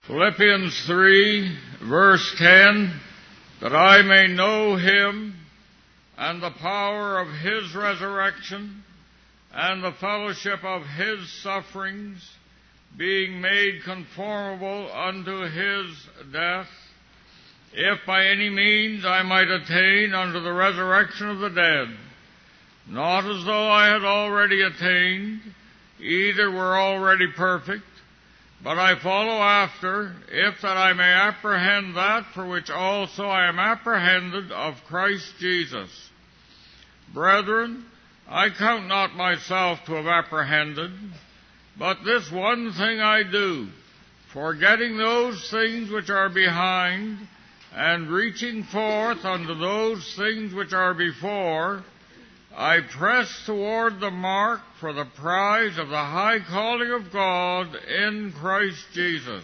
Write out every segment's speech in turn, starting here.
Philippians 3, verse 10, that I may know him and the power of his resurrection and the fellowship of his sufferings, being made conformable unto his death, if by any means I might attain unto the resurrection of the dead. Not as though I had already attained, either were already perfect, but I follow after, if that I may apprehend that for which also I am apprehended of Christ Jesus. Brethren, I count not myself to have apprehended, but this one thing I do, forgetting those things which are behind, and reaching forth unto those things which are before, I press toward the mark for the prize of the high calling of God in Christ Jesus.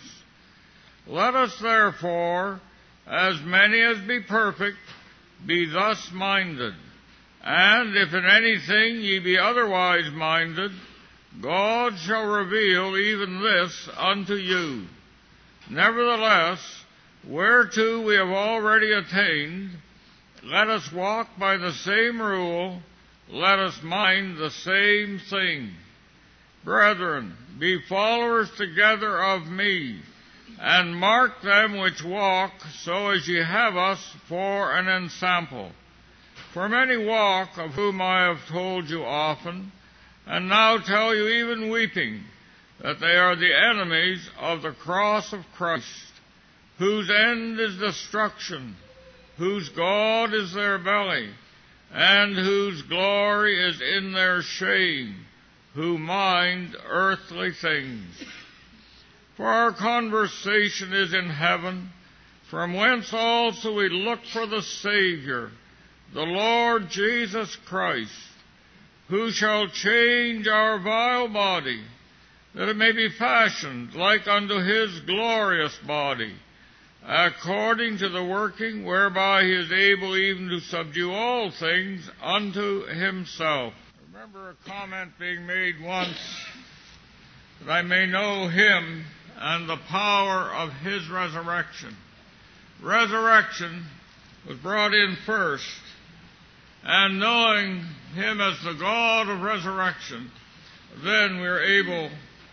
Let us therefore, as many as be perfect, be thus minded. And if in anything ye be otherwise minded, God shall reveal even this unto you. Nevertheless, whereto we have already attained, let us walk by the same rule, let us mind the same thing. Brethren, be followers together of me, and mark them which walk, so as ye have us for an ensample. For many walk, of whom I have told you often, and now tell you even weeping, that they are the enemies of the cross of Christ, whose end is destruction, whose God is their belly, and whose glory is in their shame, who mind earthly things. For our conversation is in heaven, from whence also we look for the Savior, the Lord Jesus Christ, who shall change our vile body, that it may be fashioned like unto his glorious body, according to the working whereby he is able even to subdue all things unto himself. I remember a comment being made once, that I may know him and the power of his resurrection. Resurrection was brought in first, and knowing him as the God of resurrection, then we are able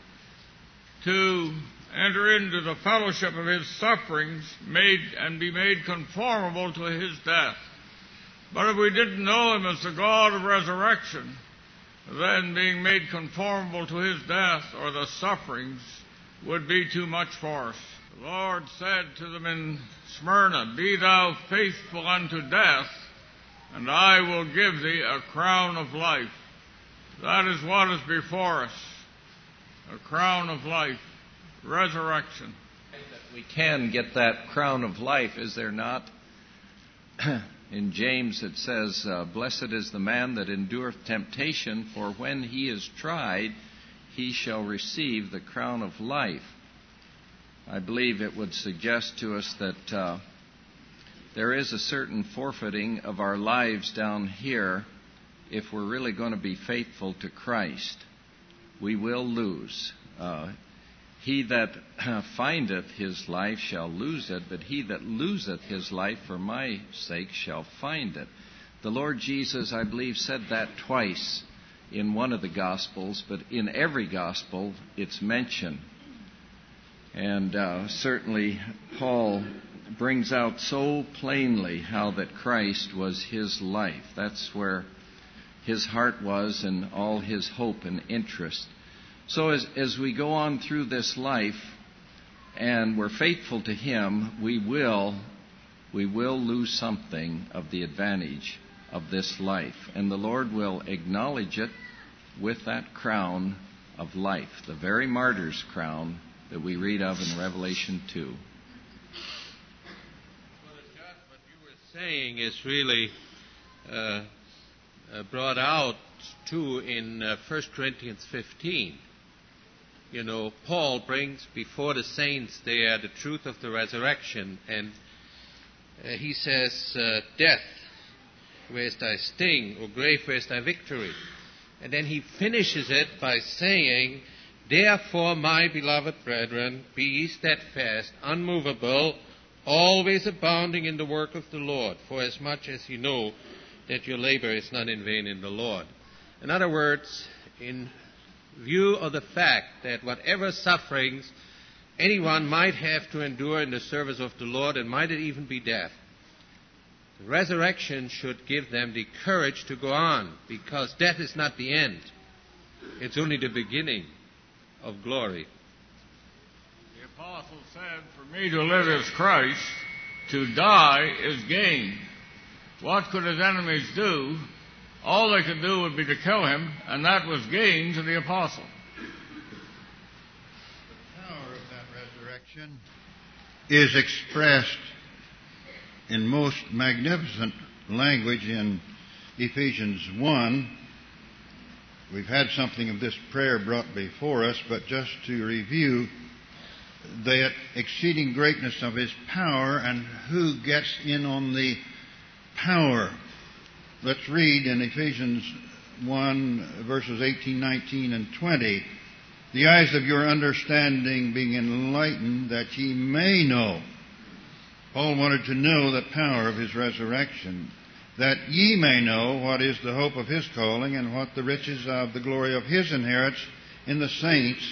to enter into the fellowship of his sufferings, and be made conformable to his death. But if we didn't know him as the God of resurrection, then being made conformable to his death or the sufferings would be too much for us. The Lord said to them in Smyrna, Be thou faithful unto death, and I will give thee a crown of life. That is what is before us, a crown of life, resurrection. We can get that crown of life, is there not? In James it says, Blessed is the man that endureth temptation, for when he is tried, he shall receive the crown of life. I believe it would suggest to us that there is a certain forfeiting of our lives down here if we're really going to be faithful to Christ. We will lose. He that findeth his life shall lose it, but he that loseth his life for my sake shall find it. The Lord Jesus, I believe, said that twice in one of the Gospels, but in every Gospel it's mentioned. And certainly Paul brings out so plainly how that Christ was his life. That's where his heart was and all his hope and interest. So as we go on through this life and we're faithful to him, we will lose something of the advantage of this life. And the Lord will acknowledge it with that crown of life, the very martyr's crown that we read of in Revelation 2. Well, John, what you were saying is really brought out too in 1 Corinthians 15. You know, Paul brings before the saints there the truth of the resurrection, and he says, Death, where is thy sting? O grave, where is thy victory? And then he finishes it by saying, Therefore, my beloved brethren, be ye steadfast, unmovable, always abounding in the work of the Lord, forasmuch as ye know that your labor is not in vain in the Lord. In other words, in view of the fact that whatever sufferings anyone might have to endure in the service of the Lord, and might it even be death, the resurrection should give them the courage to go on, because death is not the end. It's only the beginning of glory. The apostle said, "For me to live is Christ, to die is gain." What could his enemies do? All they could do would be to kill him, and that was gain to the apostle. The power of that resurrection is expressed in most magnificent language in Ephesians 1. We've had something of this prayer brought before us, but just to review, the exceeding greatness of His power and who gets in on the power. Let's read in Ephesians 1, verses 18, 19, and 20. "The eyes of your understanding being enlightened, that ye may know." Paul wanted to know the power of His resurrection. "That ye may know what is the hope of His calling, and what the riches of the glory of His inheritance in the saints,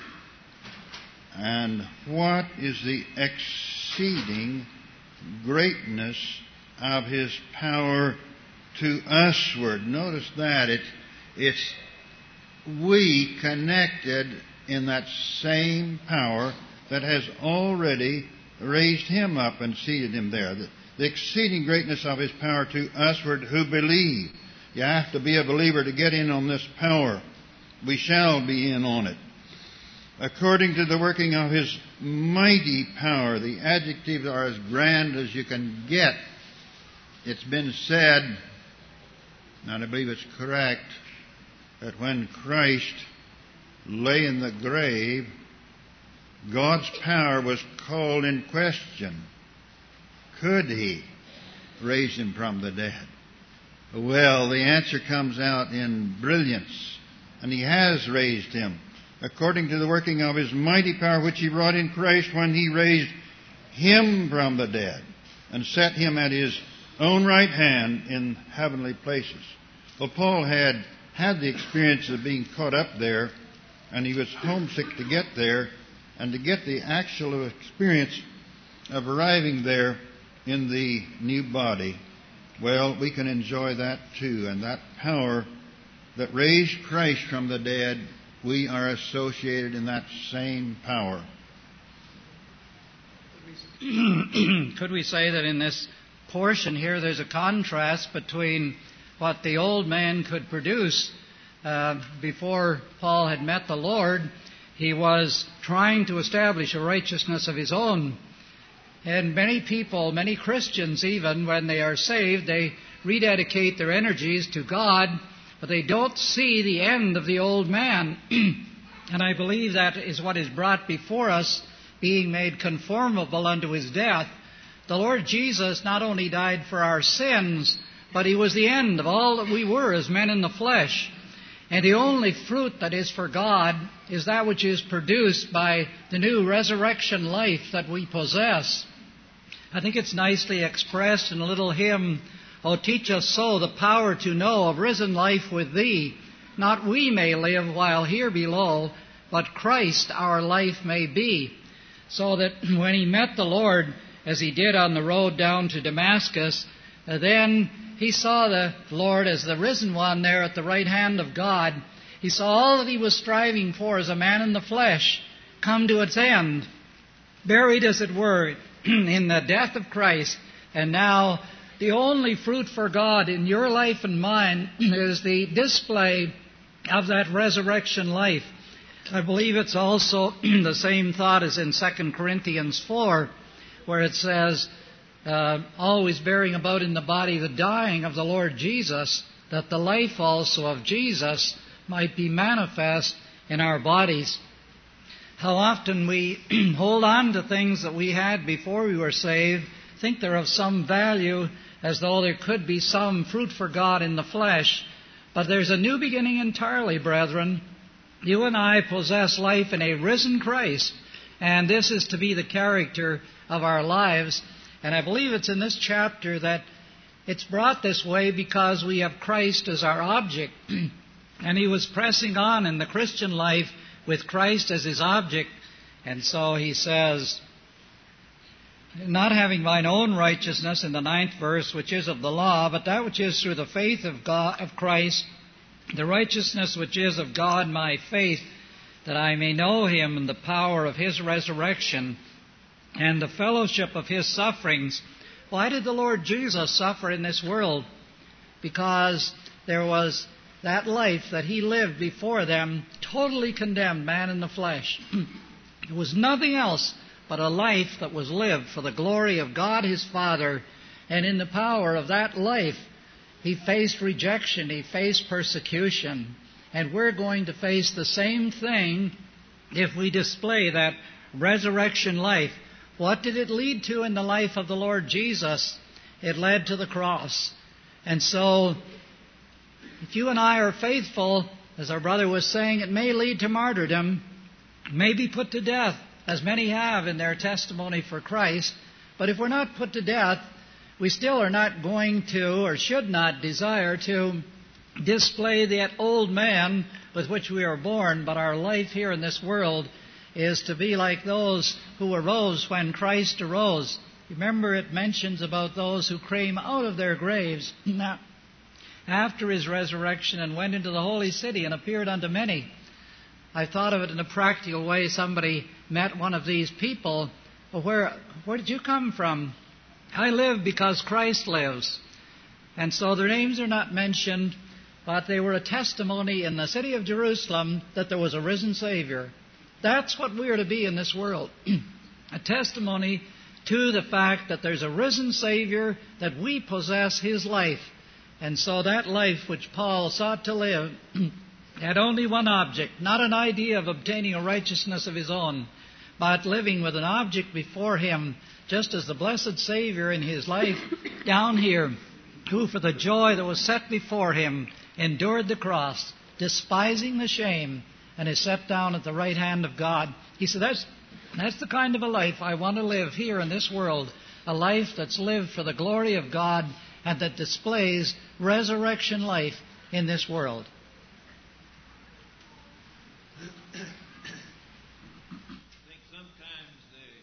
and what is the exceeding greatness of His power to usward." Notice that. It's we connected in that same power that has already raised Him up and seated Him there. The exceeding greatness of His power to usward who believe. You have to be a believer to get in on this power. We shall be in on it. "According to the working of His mighty power." The adjectives are as grand as you can get. It's been said, and I believe it's correct, that when Christ lay in the grave, God's power was called in question. Could He raise Him from the dead? Well, the answer comes out in brilliance, and He has raised Him, according to the working of His mighty power, which He wrought in Christ when He raised Him from the dead, and set Him at His own right hand in heavenly places. Well, Paul had the experience of being caught up there, and he was homesick to get there, and to get the actual experience of arriving there in the new body. Well, we can enjoy that too, and that power that raised Christ from the dead, we are associated in that same power. Could we say that in this portion here there's a contrast between what the old man could produce before Paul had met the Lord? He was trying to establish a righteousness of his own. And many people, many Christians even, when they are saved, they rededicate their energies to God, but they don't see the end of the old man. And I believe that is what is brought before us, being made conformable unto His death. The Lord Jesus not only died for our sins, but He was the end of all that we were as men in the flesh. And the only fruit that is for God is that which is produced by the new resurrection life that we possess. I think it's nicely expressed in a little hymn, "O teach us so the power to know of risen life with Thee. Not we may live while here below, but Christ our life may be." So that when he met the Lord, as he did on the road down to Damascus, then he saw the Lord as the risen one there at the right hand of God. He saw all that he was striving for as a man in the flesh come to its end, buried as it were in the death of Christ. And now the only fruit for God in your life and mine is the display of that resurrection life. I believe it's also the same thought as in 2 Corinthians 4, where it says, always bearing about in the body the dying of the Lord Jesus, that the life also of Jesus might be manifest in our bodies. How often we hold on to things that we had before we were saved, think they're of some value, as though there could be some fruit for God in the flesh. But there's a new beginning entirely, brethren. You and I possess life in a risen Christ, and this is to be the character of our lives. And I believe it's in this chapter that it's brought this way because we have Christ as our object. And he was pressing on in the Christian life with Christ as his object. And so he says, not having mine own righteousness in the 9th verse, which is of the law, but that which is through the faith of God, of Christ, the righteousness which is of God, my faith, that I may know him and the power of his resurrection and the fellowship of his sufferings. Why did the Lord Jesus suffer in this world? Because there was that life that he lived before them, totally condemned, man in the flesh. It was nothing else but a life that was lived for the glory of God his Father, and in the power of that life, he faced rejection, he faced persecution. And we're going to face the same thing if we display that resurrection life. What did it lead to in the life of the Lord Jesus? It led to the cross. And so, if you and I are faithful, as our brother was saying, it may lead to martyrdom, may be put to death, as many have in their testimony for Christ. But if we're not put to death, we still are not going to, or should not desire to, display that old man with which we are born, but our life here in this world is to be like those who arose when Christ arose. Remember, it mentions about those who came out of their graves after his resurrection and went into the holy city and appeared unto many. I thought of it in a practical way. Somebody met one of these people. Well, where did you come from? I live because Christ lives. And so their names are not mentioned, but they were a testimony in the city of Jerusalem that there was a risen Savior. That's what we are to be in this world. A testimony to the fact that there's a risen Savior, that we possess his life. And so that life which Paul sought to live had only one object, not an idea of obtaining a righteousness of his own, but living with an object before him, just as the blessed Savior in his life down here, who for the joy that was set before him endured the cross, despising the shame, and is set down at the right hand of God. He said, that's the kind of a life I want to live here in this world, a life that's lived for the glory of God and that displays resurrection life in this world. I think sometimes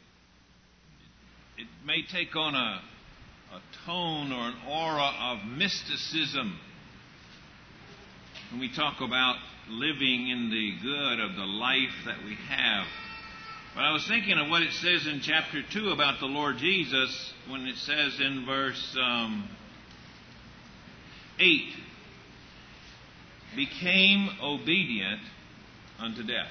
it may take on a tone or an aura of mysticism when we talk about living in the good of the life that we have. But I was thinking of what it says in chapter 2 about the Lord Jesus when it says in verse 8, became obedient unto death.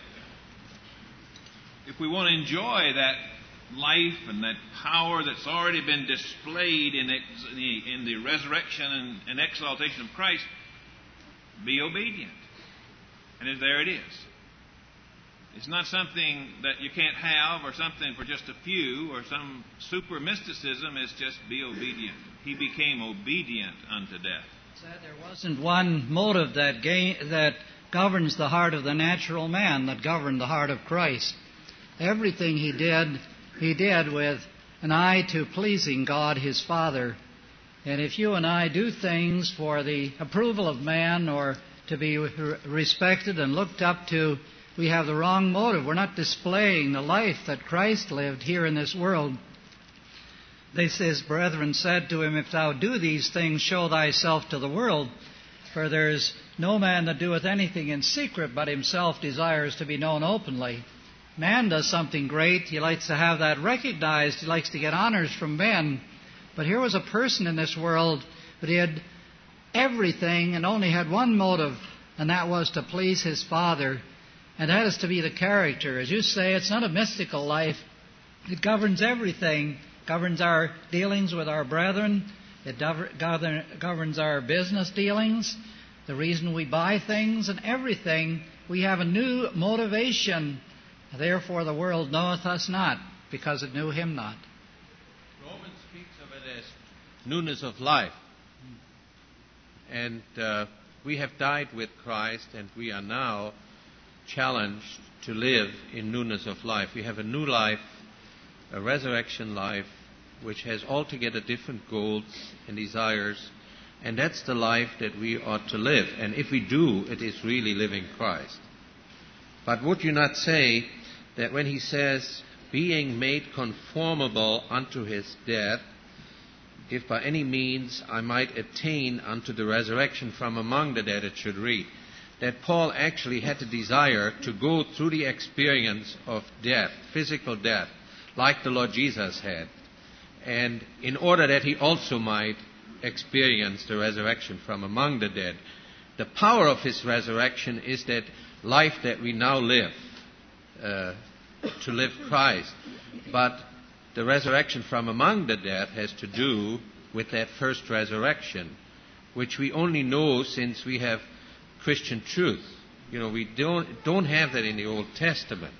If we want to enjoy that life and that power that's already been displayed in the resurrection and exaltation of Christ, be obedient. And there it is. It's not something that you can't have or something for just a few or some super mysticism. It's just be obedient. He became obedient unto death. There wasn't one motive that governs the heart of the natural man that governed the heart of Christ. Everything he did with an eye to pleasing God his Father. And if you and I do things for the approval of man or to be respected and looked up to, we have the wrong motive. We're not displaying the life that Christ lived here in this world. His brethren said to him, if thou do these things, show thyself to the world. For there is no man that doeth anything in secret, but himself desires to be known openly. Man does something great. He likes to have that recognized. He likes to get honors from men. But here was a person in this world who did everything and only had one motive, and that was to please his Father. And that is to be the character. As you say, it's not a mystical life. It governs everything. It governs our dealings with our brethren. It governs our business dealings, the reason we buy things and everything. We have a new motivation. Therefore the world knoweth us not, because it knew him not. Romans speaks of it as newness of life. And we have died with Christ, and we are now challenged to live in newness of life. We have a new life, a resurrection life, which has altogether different goals and desires, and that's the life that we ought to live. And if we do, it is really living Christ. But would you not say that when he says, being made conformable unto his death, if by any means I might attain unto the resurrection from among the dead, it should read, that Paul actually had the desire to go through the experience of death, physical death, like the Lord Jesus had, and in order that he also might experience the resurrection from among the dead. The power of his resurrection is that life that we now live, to live Christ. But the resurrection from among the dead has to do with that first resurrection, which we only know since we have Christian truth. You know, we don't have that in the Old Testament.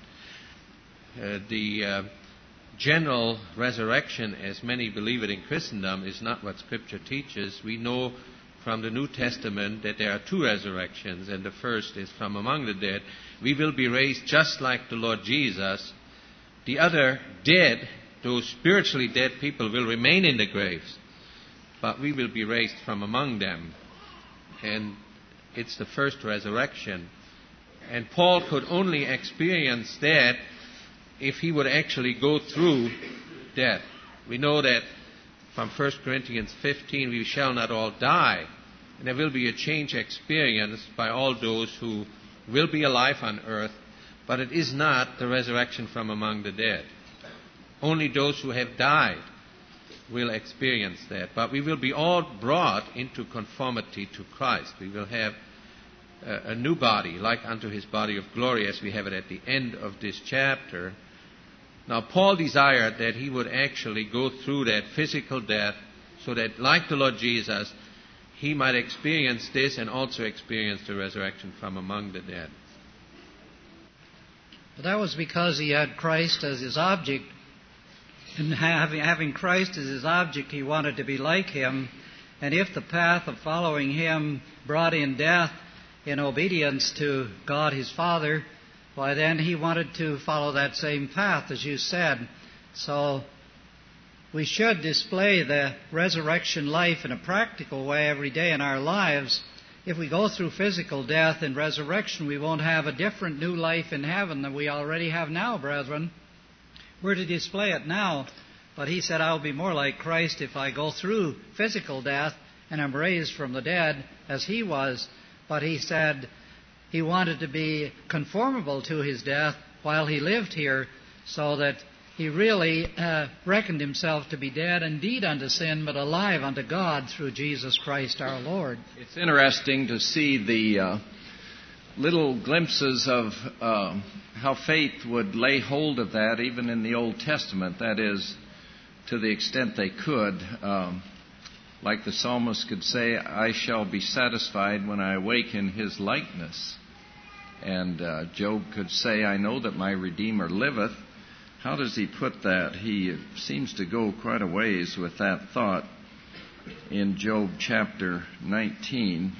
The general resurrection, as many believe it in Christendom, is not what Scripture teaches. We know from the New Testament that there are two resurrections, and the first is from among the dead. We will be raised just like the Lord Jesus. The other dead, those spiritually dead people, will remain in the graves, but we will be raised from among them. And it's the first resurrection. And Paul could only experience that if he would actually go through death. We know that from 1 Corinthians 15, we shall not all die. And there will be a change experienced by all those who will be alive on earth, but it is not the resurrection from among the dead. Only those who have died will experience that. But we will be all brought into conformity to Christ. We will have a new body, like unto his body of glory, as we have it at the end of this chapter. Now, Paul desired that he would actually go through that physical death so that, like the Lord Jesus, he might experience this and also experience the resurrection from among the dead. But that was because he had Christ as his object. And having Christ as his object, he wanted to be like him. And if the path of following him brought in death in obedience to God his Father, why then he wanted to follow that same path, as you said. So we should display the resurrection life in a practical way every day in our lives. If we go through physical death and resurrection, we won't have a different new life in heaven than we already have now, brethren. We're to display it now. But he said, I'll be more like Christ if I go through physical death and am raised from the dead as he was. But he said he wanted to be conformable to his death while he lived here, so that he really reckoned himself to be dead indeed unto sin, but alive unto God through Jesus Christ our Lord. It's interesting to see the little glimpses of how faith would lay hold of that even in the Old Testament. That is, to the extent they could. Like the psalmist could say, I shall be satisfied when I awake in his likeness. And Job could say, I know that my Redeemer liveth. How does he put that? He seems to go quite a ways with that thought in Job chapter 19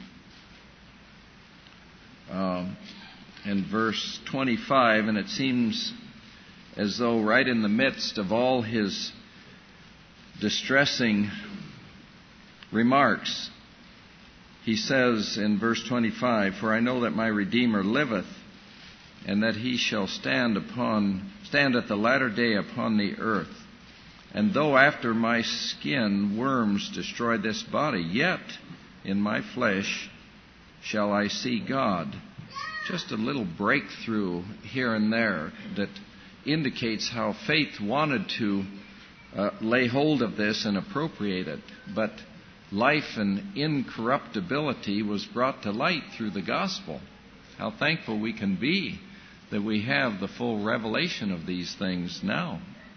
and verse 25. And it seems as though right in the midst of all his distressing remarks, he says in verse 25, For I know that my Redeemer liveth, and that he shall stand at the latter day upon the earth. And though after my skin worms destroy this body, yet in my flesh shall I see God. Just a little breakthrough here and there that indicates how faith wanted to lay hold of this and appropriate it. But life and incorruptibility was brought to light through the gospel. How thankful we can be that we have the full revelation of these things now.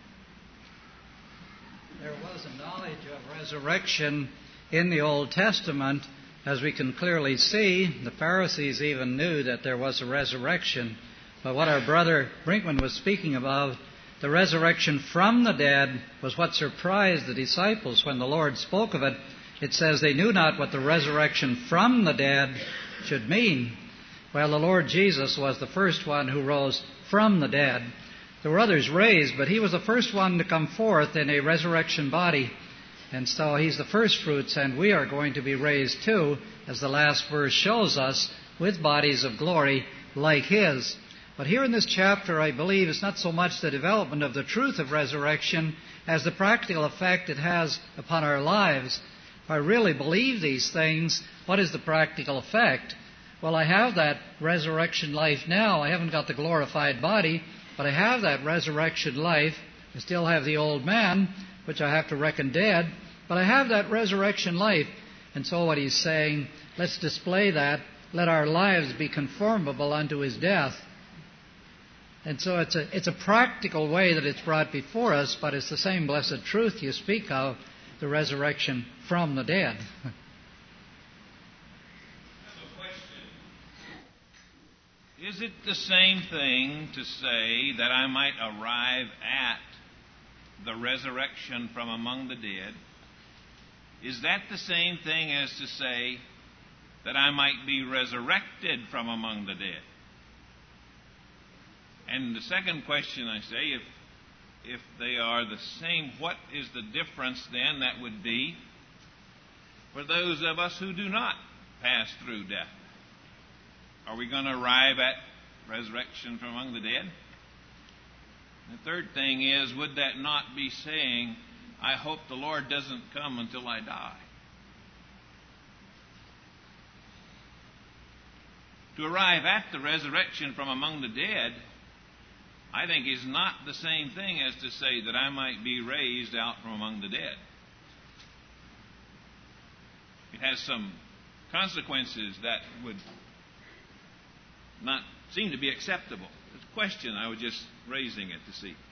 There was a knowledge of resurrection in the Old Testament, as we can clearly see. The Pharisees even knew that there was a resurrection. But what our brother Brinkman was speaking about, the resurrection from the dead, was what surprised the disciples when the Lord spoke of it. It says they knew not what the resurrection from the dead should mean. Well, the Lord Jesus was the first one who rose from the dead. There were others raised, but he was the first one to come forth in a resurrection body. And so he's the first fruits, and we are going to be raised too, as the last verse shows us, with bodies of glory like his. But here in this chapter, I believe it's not so much the development of the truth of resurrection as the practical effect it has upon our lives. If I really believe these things, what is the practical effect? Well, I have that resurrection life now. I haven't got the glorified body, but I have that resurrection life. I still have the old man, which I have to reckon dead, but I have that resurrection life. And so what he's saying, let's display that. Let our lives be conformable unto his death. And so it's a practical way that it's brought before us, but it's the same blessed truth you speak of, the resurrection from the dead. Is it the same thing to say that I might arrive at the resurrection from among the dead? Is that the same thing as to say that I might be resurrected from among the dead? And the second question I say, if they are the same, what is the difference then that would be for those of us who do not pass through death? Are we going to arrive at resurrection from among the dead? The third thing is, would that not be saying, I hope the Lord doesn't come until I die? To arrive at the resurrection from among the dead, I think, is not the same thing as to say that I might be raised out from among the dead. It has some consequences that would not seem to be acceptable. It's a question. I was just raising it to see.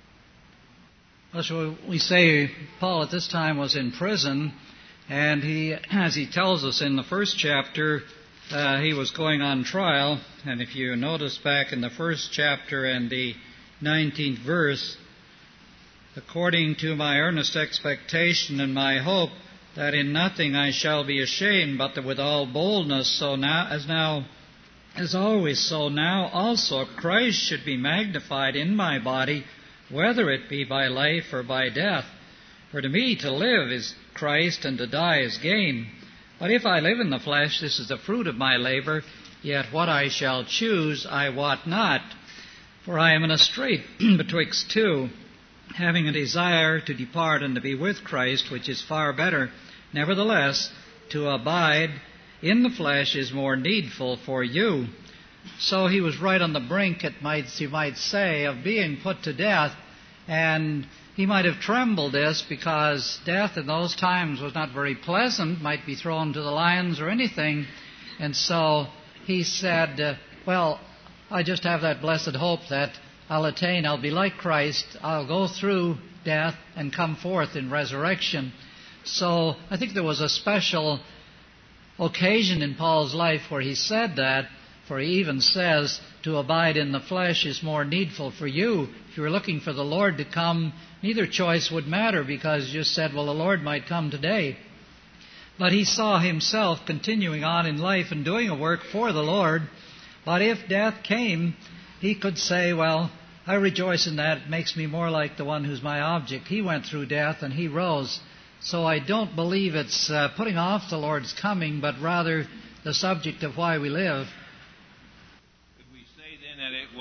Well, so we say Paul at this time was in prison, and he, as he tells us in the first chapter, he was going on trial. And if you notice back in the first chapter and the 19th verse, according to my earnest expectation and my hope that in nothing I shall be ashamed, but that with all boldness, so now as always, so now also Christ should be magnified in my body, whether it be by life or by death. For to me to live is Christ, and to die is gain. But if I live in the flesh, this is the fruit of my labor, yet what I shall choose I wot not. For I am in a strait betwixt two, having a desire to depart and to be with Christ, which is far better. Nevertheless, to abide in the flesh is more needful for you. So he was right on the brink, you might say, of being put to death. And he might have trembled this because death in those times was not very pleasant, might be thrown to the lions or anything. And so he said, well, I just have that blessed hope that I'll be like Christ, I'll go through death and come forth in resurrection. So I think there was a special occasion in Paul's life where he said that, for he even says, to abide in the flesh is more needful for you. If you were looking for the Lord to come, neither choice would matter, because you said, well, the Lord might come today. But he saw himself continuing on in life and doing a work for the Lord. But if death came, he could say, well, I rejoice in that. It makes me more like the one who's my object. He went through death and he rose. So I don't believe it's putting off the Lord's coming, but rather the subject of why we live. Could we say then that it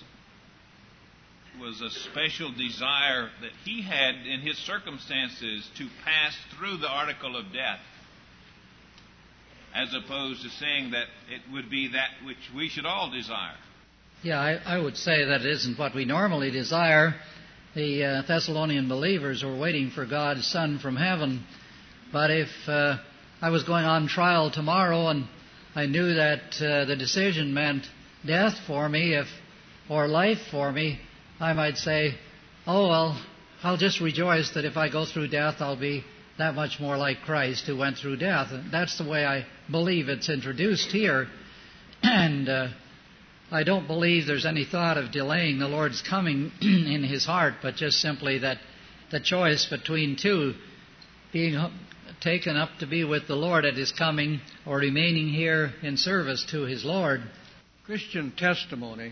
was a special desire that he had in his circumstances to pass through the article of death, as opposed to saying that it would be that which we should all desire? Yeah, I would say that it isn't what we normally desire. The Thessalonian believers were waiting for God's Son from heaven. But if I was going on trial tomorrow and I knew that the decision meant death for me or life for me, I might say, oh, well, I'll just rejoice that if I go through death, I'll be that much more like Christ who went through death. And that's the way I believe it's introduced here. And I don't believe there's any thought of delaying the Lord's coming in his heart, but just simply that the choice between two, being taken up to be with the Lord at his coming or remaining here in service to his Lord. Christian testimony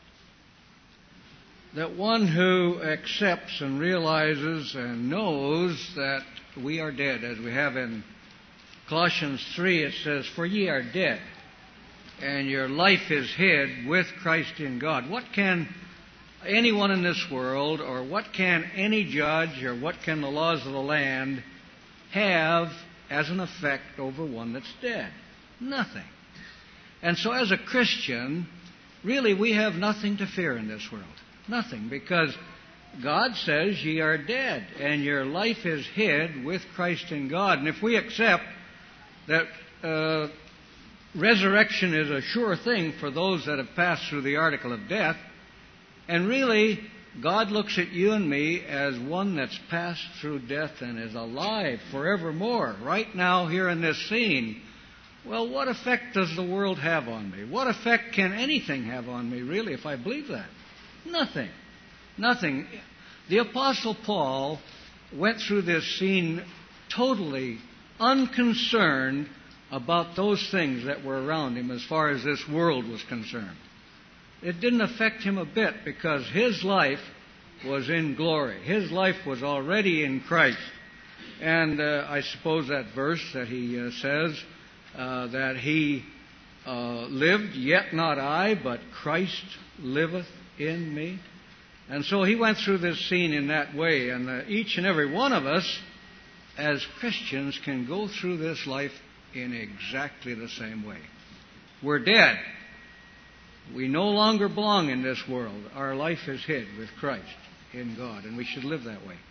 that one who accepts and realizes and knows that we are dead, as we have in Colossians 3, it says, "For ye are dead, and your life is hid with Christ in God." What can anyone in this world, or what can any judge, or what can the laws of the land have as an effect over one that's dead? Nothing. And so as a Christian, really we have nothing to fear in this world. Nothing, because God says ye are dead, and your life is hid with Christ in God. And if we accept that resurrection is a sure thing for those that have passed through the article of death, and really God looks at you and me as one that's passed through death and is alive forevermore, right now here in this scene, well, what effect does the world have on me? What effect can anything have on me, really, if I believe that? Nothing. Nothing. The Apostle Paul went through this scene totally unconcerned about those things that were around him as far as this world was concerned. It didn't affect him a bit because his life was in glory. His life was already in Christ. And I suppose that verse that he says that he lived, yet not I, but Christ liveth in me. And so he went through this scene in that way. And each and every one of us as Christians can go through this life in exactly the same way. We're dead. We no longer belong in this world. Our life is hid with Christ in God, and we should live that way.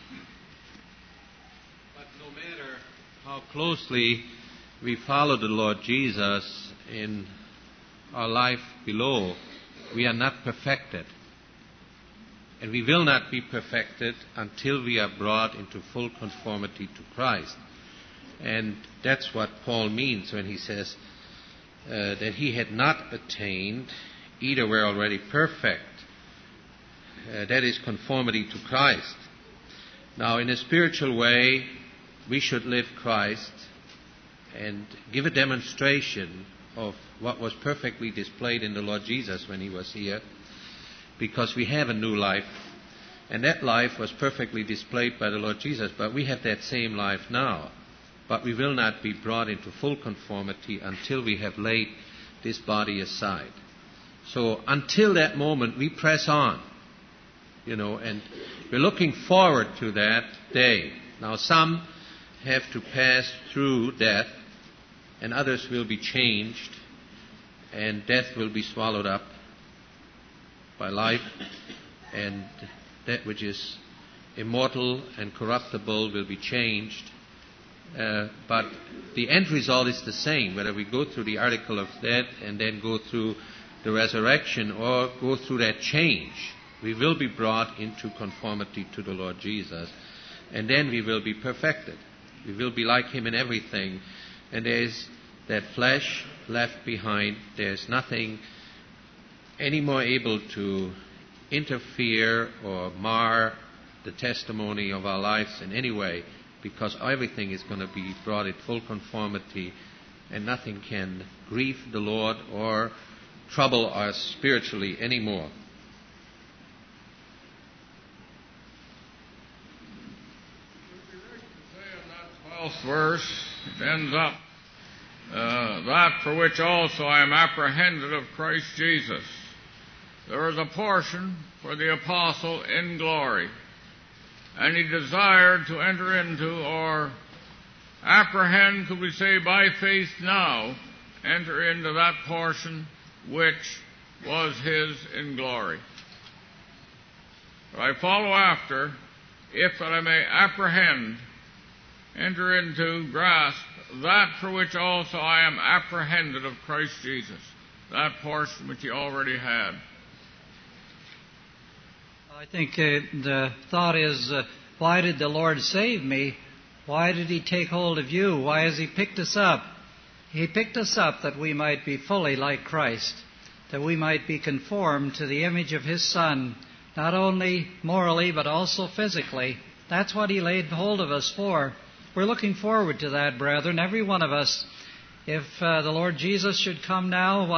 But no matter how closely we follow the Lord Jesus in our life below, we are not perfected. And we will not be perfected until we are brought into full conformity to Christ. And that's what Paul means when he says that he had not attained, either were already perfect. That is conformity to Christ. Now, in a spiritual way, we should live Christ and give a demonstration of what was perfectly displayed in the Lord Jesus when he was here, because we have a new life, and that life was perfectly displayed by the Lord Jesus, but we have that same life now. But we will not be brought into full conformity until we have laid this body aside. So until that moment, we press on, and we're looking forward to that day. Now, some have to pass through death, and others will be changed, and death will be swallowed up by life, and that which is immortal and corruptible will be changed. But the end result is the same, whether we go through the article of death and then go through the resurrection or go through that change. We will be brought into conformity to the Lord Jesus, and then we will be perfected. We will be like him in everything, and there is that flesh left behind. There is nothing any more able to interfere or mar the testimony of our lives in any way, because everything is going to be brought in full conformity, and nothing can grieve the Lord or trouble us spiritually anymore. In that 12th verse, it ends up, that for which also I am apprehended of Christ Jesus. There is a portion for the apostle in glory, and he desired to enter into, or apprehend, could we say, by faith now, enter into that portion which was his in glory. But I follow after, if that I may apprehend, enter into, grasp, that for which also I am apprehended of Christ Jesus, that portion which he already had. I think the thought is, why did the Lord save me? Why did he take hold of you? Why has he picked us up? He picked us up that we might be fully like Christ, that we might be conformed to the image of his Son, not only morally but also physically. That's what he laid hold of us for. We're looking forward to that, brethren, every one of us. If the Lord Jesus should come now, why,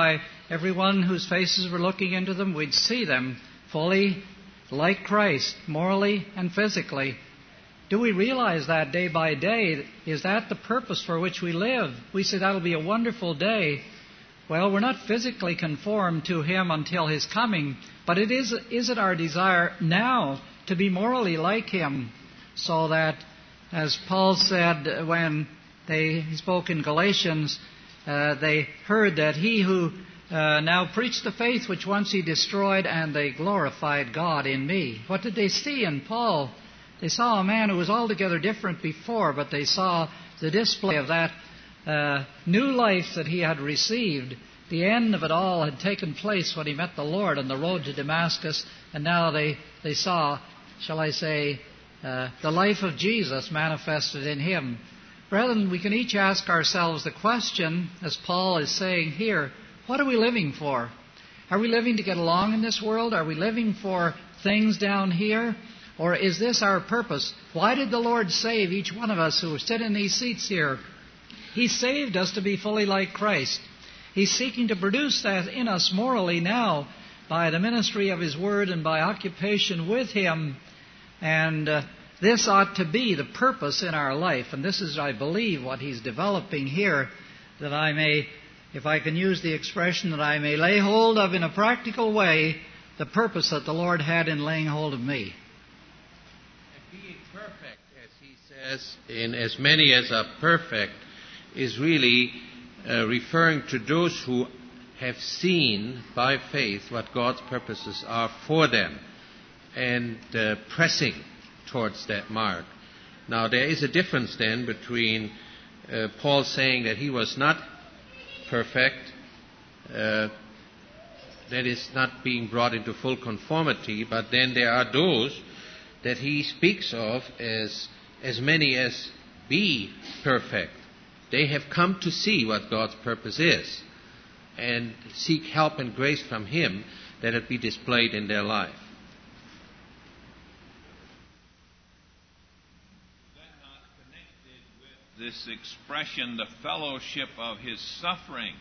everyone whose faces were looking into them, we'd see them fully like Christ, morally and physically. Do we realize that day by day? Is that the purpose for which we live? We say that'll be a wonderful day. Well, we're not physically conformed to Him until His coming, but is it our desire now to be morally like Him, so that, as Paul said when he spoke in Galatians, they heard that He who now preached the faith which once He destroyed, and they glorified God in me. What did they see in Paul? They saw a man who was altogether different before, but they saw the display of that new life that he had received. The end of it all had taken place when he met the Lord on the road to Damascus, and now they saw, shall I say, the life of Jesus manifested in him. Brethren, we can each ask ourselves the question, as Paul is saying here, what are we living for? Are we living to get along in this world? Are we living for things down here? Or is this our purpose? Why did the Lord save each one of us who sit in these seats here? He saved us to be fully like Christ. He's seeking to produce that in us morally now by the ministry of His Word and by occupation with Him. And this ought to be the purpose in our life. And this is, I believe, what He's developing here, that I may, if I can use the expression, that I may lay hold of in a practical way the purpose that the Lord had in laying hold of me. Being perfect, as he says, in as many as are perfect, is really referring to those who have seen by faith what God's purposes are for them and pressing towards that mark. Now, there is a difference then between Paul saying that he was not perfect, that is not being brought into full conformity, but then there are those that he speaks of as many as be perfect. They have come to see what God's purpose is and seek help and grace from Him that it be displayed in their life. That's not connected with this expression, the fellowship of His sufferings.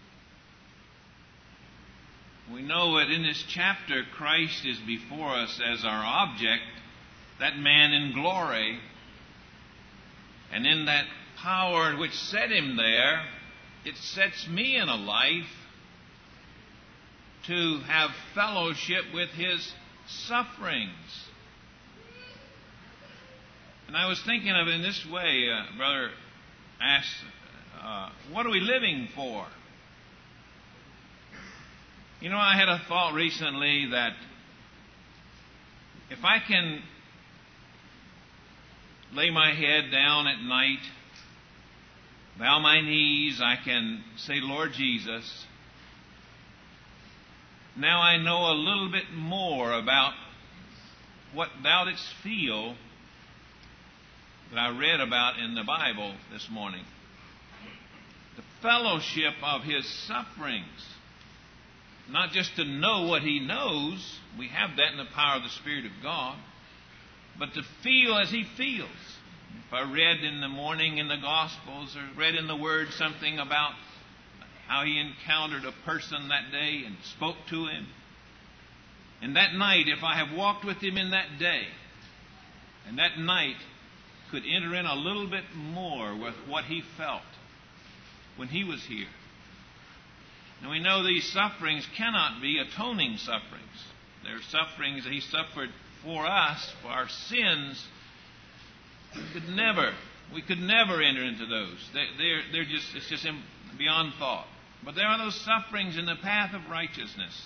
We know that in this chapter, Christ is before us as our object, that man in glory, and in that power which set Him there, it sets me in a life to have fellowship with His sufferings. And I was thinking of it in this way, Brother asked, what are we living for? You know, I had a thought recently that if I can lay my head down at night, bow my knees, I can say, Lord Jesus, now I know a little bit more about what Thou didst feel that I read about in the Bible this morning. The fellowship of His sufferings. Not just to know what He knows, we have that in the power of the Spirit of God, but to feel as He feels. If I read in the morning in the Gospels or read in the Word something about how He encountered a person that day and spoke to him, and that night, if I have walked with Him in that day, and that night could enter in a little bit more with what He felt when He was here. And we know these sufferings cannot be atoning sufferings. They're sufferings that He suffered for us, for our sins. We could never enter into those. It's just beyond thought. But there are those sufferings in the path of righteousness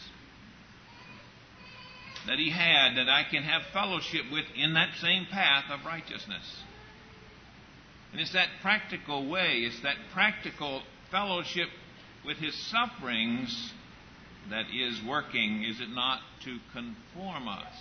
that He had, that I can have fellowship with in that same path of righteousness. And it's that practical way, it's that practical fellowship with His sufferings that is working, is it not, to conform us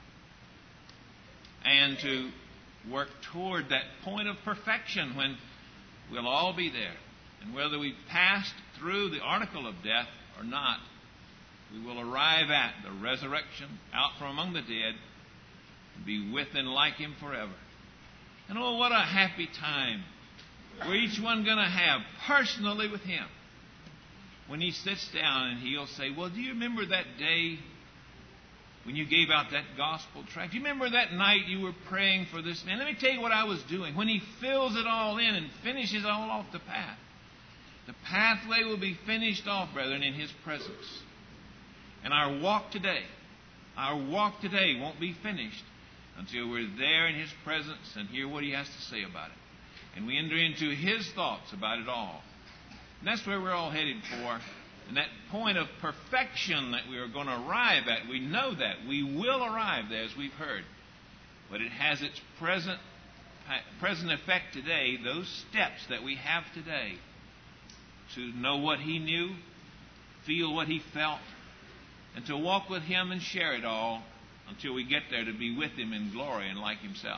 and to work toward that point of perfection when we'll all be there. And whether we passed through the article of death or not, we will arrive at the resurrection out from among the dead and be with and like Him forever. And oh, what a happy time we're each one going to have personally with Him. when he sits down and he'll say, well, do you remember that day when you gave out that gospel tract? Do you remember that night you were praying for this man? Let me tell you what I was doing. When he fills it all in and finishes all off the path, the pathway will be finished off, brethren, in his presence. And our walk today won't be finished until we're there in his presence and hear what he has to say about it. And we enter into his thoughts about it all. And that's where we're all headed for. And that point of perfection that we are going to arrive at, we know that. We will arrive there, as we've heard. But it has its present effect today, those steps that we have today, to know what he knew, feel what he felt, and to walk with him and share it all until we get there to be with him in glory and like himself.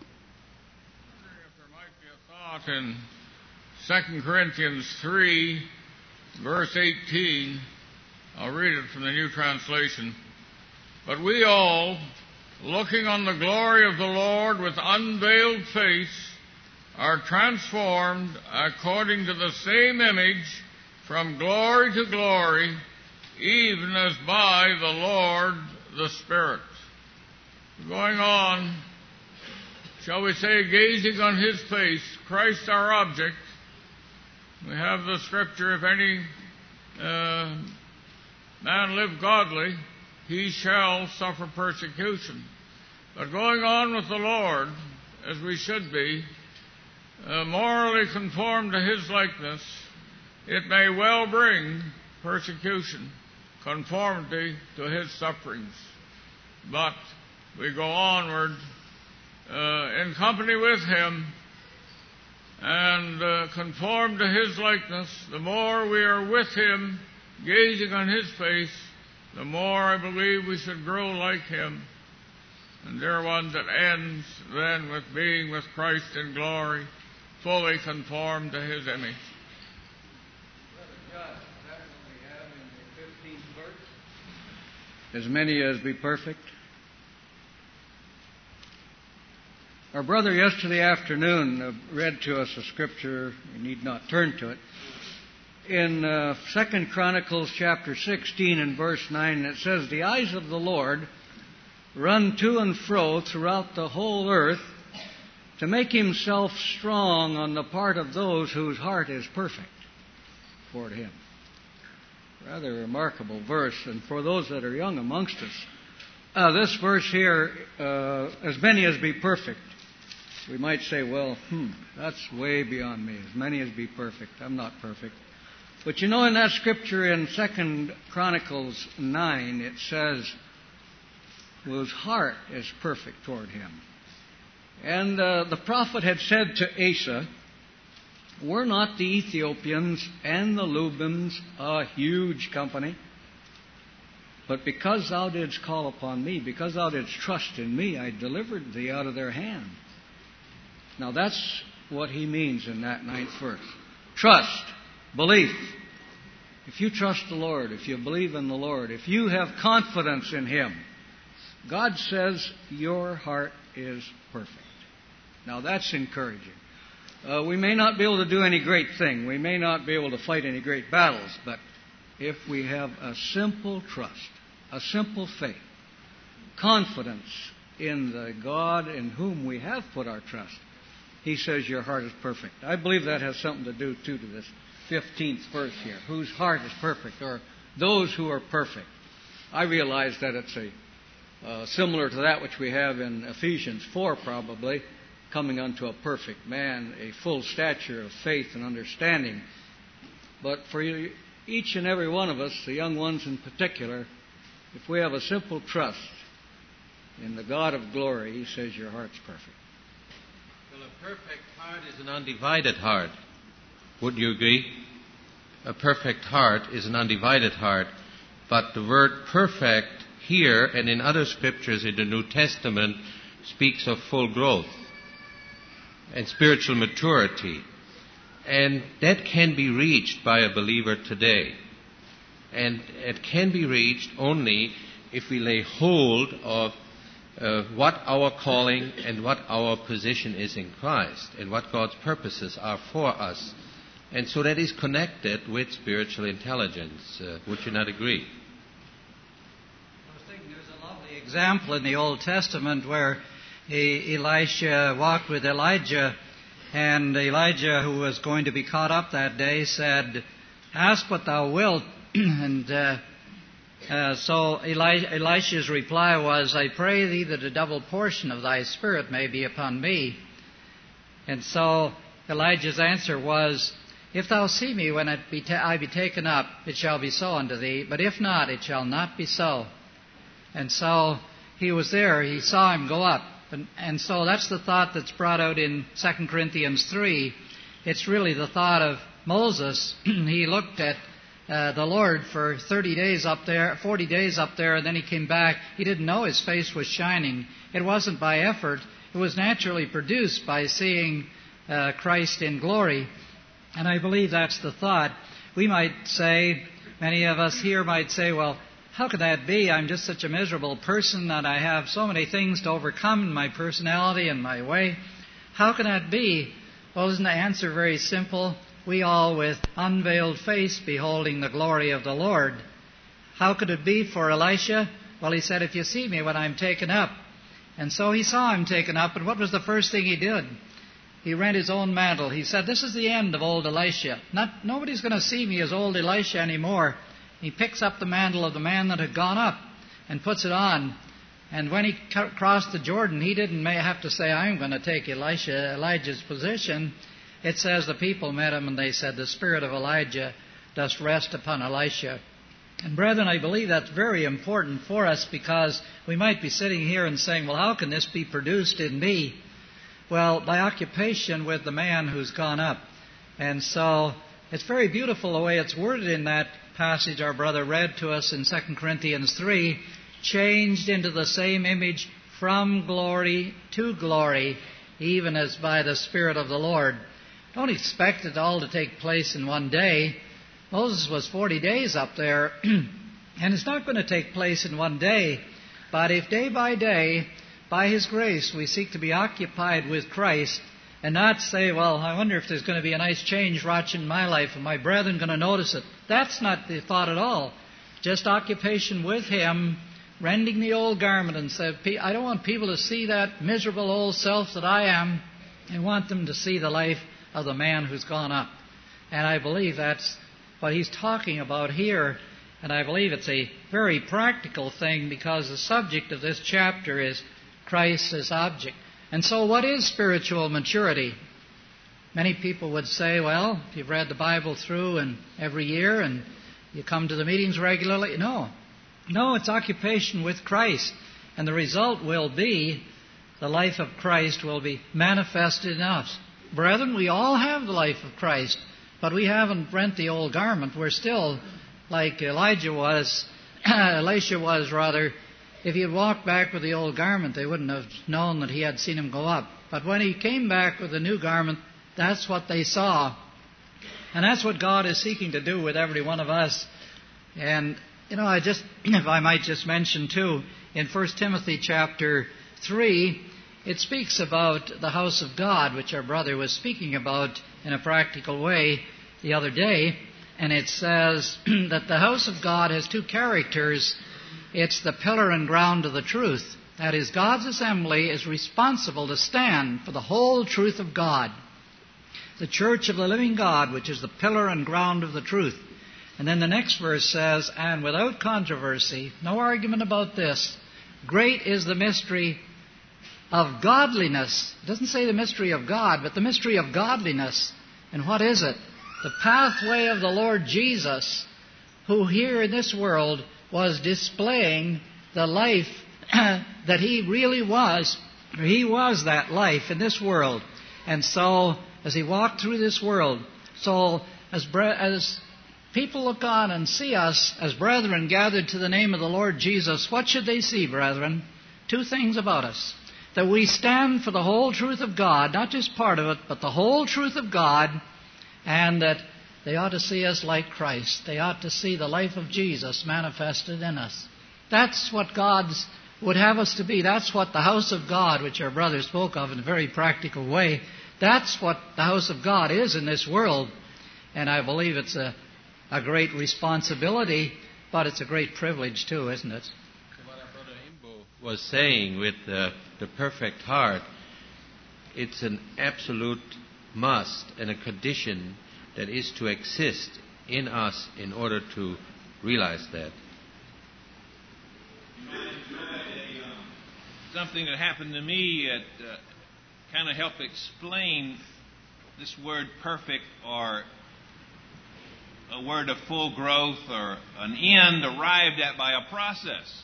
If there might be a thought in 2 Corinthians 3, verse 18, I'll read it from the New Translation. But we all, looking on the glory of the Lord with unveiled face, are transformed according to the same image from glory to glory, even as by the Lord the Spirit. Going on, shall we say, gazing on his face, Christ our object. We have the scripture, if any man live godly, he shall suffer persecution. But going on with the Lord, as we should be, morally conformed to his likeness, it may well bring persecution, conformity to his sufferings. But we go onward in company with him and conform to his likeness. The more we are with him, gazing on his face, the more I believe we should grow like him. And dear ones, it ends then with being with Christ in glory, fully conformed to his image. Brother Josh, is that what we have in the 15th verse? As many as be perfect. Our brother yesterday afternoon read to us a scripture. You need not turn to it. In 2 Chronicles chapter 16 and verse 9, it says, the eyes of the Lord run to and fro throughout the whole earth to make himself strong on the part of those whose heart is perfect toward him. Rather remarkable verse. And for those that are young amongst us, this verse here, as many as be perfect, we might say, well, that's way beyond me. As many as be perfect. I'm not perfect. But you know, in that scripture in 2 Chronicles 9, it says, whose heart is perfect toward him. And the prophet had said to Asa, were not the Ethiopians and the Lubims a huge company? But because thou didst call upon me, because thou didst trust in me, I delivered thee out of their hand. Now that's what he means in that 9th verse. Trust, belief. If you trust the Lord, if you believe in the Lord, if you have confidence in him, God says your heart is perfect. Now that's encouraging. We may not be able to do any great thing. We may not be able to fight any great battles. But if we have a simple trust, a simple faith, confidence in the God in whom we have put our trust, he says your heart is perfect. I believe that has something to do, too, to this 15th verse here. Whose heart is perfect, or those who are perfect. I realize that it's similar to that which we have in Ephesians 4, probably, coming unto a perfect man, a full stature of faith and understanding. But for each and every one of us, the young ones in particular, if we have a simple trust in the God of glory, he says your heart's perfect. Well, a perfect heart is an undivided heart. Would you agree? A perfect heart is an undivided heart. But the word perfect here and in other scriptures in the New Testament speaks of full growth and spiritual maturity. And that can be reached by a believer today. And it can be reached only if we lay hold of what our calling and what our position is in Christ and what God's purposes are for us. And so that is connected with spiritual intelligence. Would you not agree? I was thinking there's a lovely example in the Old Testament where Elisha walked with Elijah, and Elijah, who was going to be caught up that day, said, "Ask what thou wilt." And so Elisha's reply was, "I pray thee that a double portion of thy spirit may be upon me." And so Elijah's answer was, "If thou see me when I be taken up, it shall be so unto thee, but if not, it shall not be so." And so he was there, he saw him go up. And so that's the thought that's brought out in 2 Corinthians 3. It's really the thought of Moses. He looked at the Lord for 40 days up there, and then he came back. He didn't know his face was shining. It wasn't by effort. It was naturally produced by seeing Christ in glory. And I believe that's the thought. We might say, many of us here might say, well, how could that be? I'm just such a miserable person and I have so many things to overcome in my personality and my way. How can that be? Well, isn't the answer very simple? We all with unveiled face beholding the glory of the Lord. How could it be for Elisha? Well, he said, "If you see me when I'm taken up." And so he saw him taken up, and what was the first thing he did? He rent his own mantle. He said, "This is the end of old Elisha. Nobody's going to see me as old Elisha anymore." He picks up the mantle of the man that had gone up and puts it on. And when he crossed the Jordan, he didn't have to say, "I'm going to take Elijah's position." It says the people met him and they said, "The spirit of Elijah does rest upon Elisha." And brethren, I believe that's very important for us, because we might be sitting here and saying, well, how can this be produced in me? Well, by occupation with the man who's gone up. And so it's very beautiful the way it's worded in that passage our brother read to us in 2 Corinthians 3, changed into the same image from glory to glory, even as by the Spirit of the Lord. Don't expect it all to take place in one day. Moses was 40 days up there, and it's not going to take place in one day. But if day by day, by His grace, we seek to be occupied with Christ, and not say, well, I wonder if there's going to be a nice change wrought in my life, and my brethren going to notice it. That's not the thought at all. Just occupation with Him, rending the old garment, and say, I don't want people to see that miserable old self that I am. I want them to see the life of the man who's gone up. And I believe that's what he's talking about here. And I believe it's a very practical thing, because the subject of this chapter is Christ as object. And so what is spiritual maturity? Many people would say, well, if you've read the Bible through and every year and you come to the meetings regularly. No, it's occupation with Christ. And the result will be the life of Christ will be manifested in us. Brethren, we all have the life of Christ, but we haven't rent the old garment. We're still like Elisha was. If he had walked back with the old garment, they wouldn't have known that he had seen him go up. But when he came back with the new garment, that's what they saw. And that's what God is seeking to do with every one of us. And, if I might just mention too, in 1 Timothy chapter 3, it speaks about the house of God, which our brother was speaking about in a practical way the other day. And it says that the house of God has two characters. It's the pillar and ground of the truth. That is, God's assembly is responsible to stand for the whole truth of God. The church of the living God, which is the pillar and ground of the truth. And then the next verse says, and without controversy, no argument about this, great is the mystery of godliness. It doesn't say the mystery of God, but the mystery of godliness. And what is it? The pathway of the Lord Jesus, who here in this world was displaying the life that He really was. He was that life in this world. And so, as He walked through this world, so as people look on and see us as brethren gathered to the name of the Lord Jesus, what should they see, brethren? Two things about us. That we stand for the whole truth of God, not just part of it, but the whole truth of God, and that they ought to see us like Christ. They ought to see the life of Jesus manifested in us. That's what God would have us to be. That's what the house of God, which our brother spoke of in a very practical way, that's what the house of God is in this world. And I believe it's a great responsibility, but it's a great privilege too, isn't it? What our brother Imbo was saying with the perfect heart, it's an absolute must and a condition that is to exist in us in order to realize that. Something that happened to me that kind of helped explain this word perfect, or a word of full growth, or an end arrived at by a process.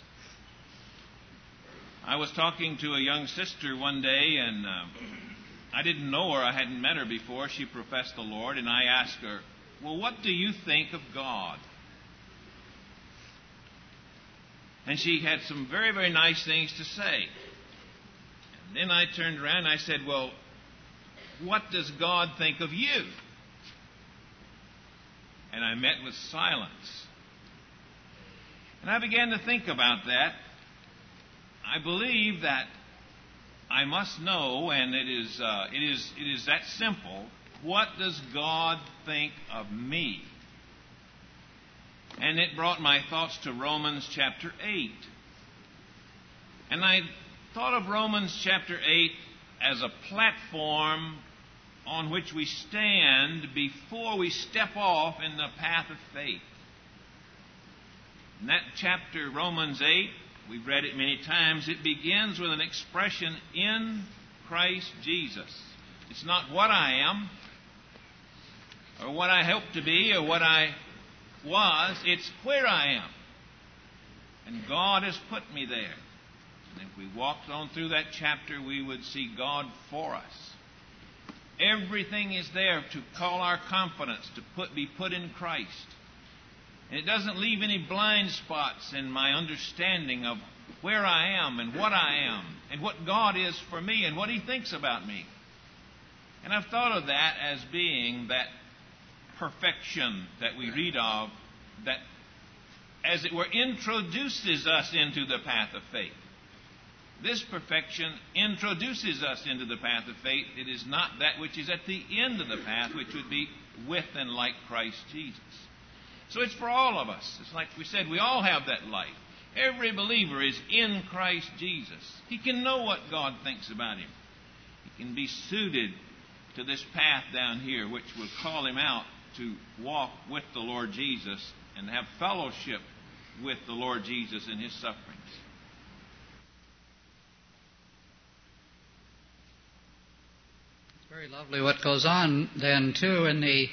I was talking to a young sister one day, and I didn't know her. I hadn't met her before. She professed the Lord, and I asked her, "Well, what do you think of God?" And she had some very, very nice things to say. And then I turned around and I said, "Well, what does God think of you?" And I met with silence. And I began to think about that. I believe that I must know, and it is that simple. What does God think of me? And it brought my thoughts to Romans chapter 8. And I thought of Romans chapter 8 as a platform on which we stand before we step off in the path of faith. In that chapter, Romans 8, we've read it many times, it begins with an expression, "in Christ Jesus." It's not what I am, or what I hope to be, or what I was. It's where I am. And God has put me there. And if we walked on through that chapter, we would see God for us. Everything is there to call our confidence to be put in Christ. And it doesn't leave any blind spots in my understanding of where I am and what I am and what God is for me and what He thinks about me. And I've thought of that as being that perfection that we read of, that, as it were, introduces us into the path of faith. This perfection introduces us into the path of faith. It is not that which is at the end of the path, which would be with and like Christ Jesus. So it's for all of us. It's like we said, we all have that life. Every believer is in Christ Jesus. He can know what God thinks about him. He can be suited to this path down here, which will call him out to walk with the Lord Jesus and have fellowship with the Lord Jesus in His sufferings. It's very lovely what goes on then too in the